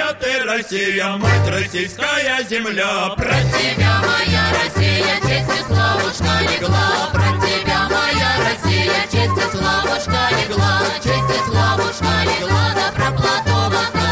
Россия, ты Россия, мать российская земля. Про тебя, моя Россия, честь и славушка легла. Про тебя, моя Россия, честь и славушка легла. Честь и славушка легла, да про Платова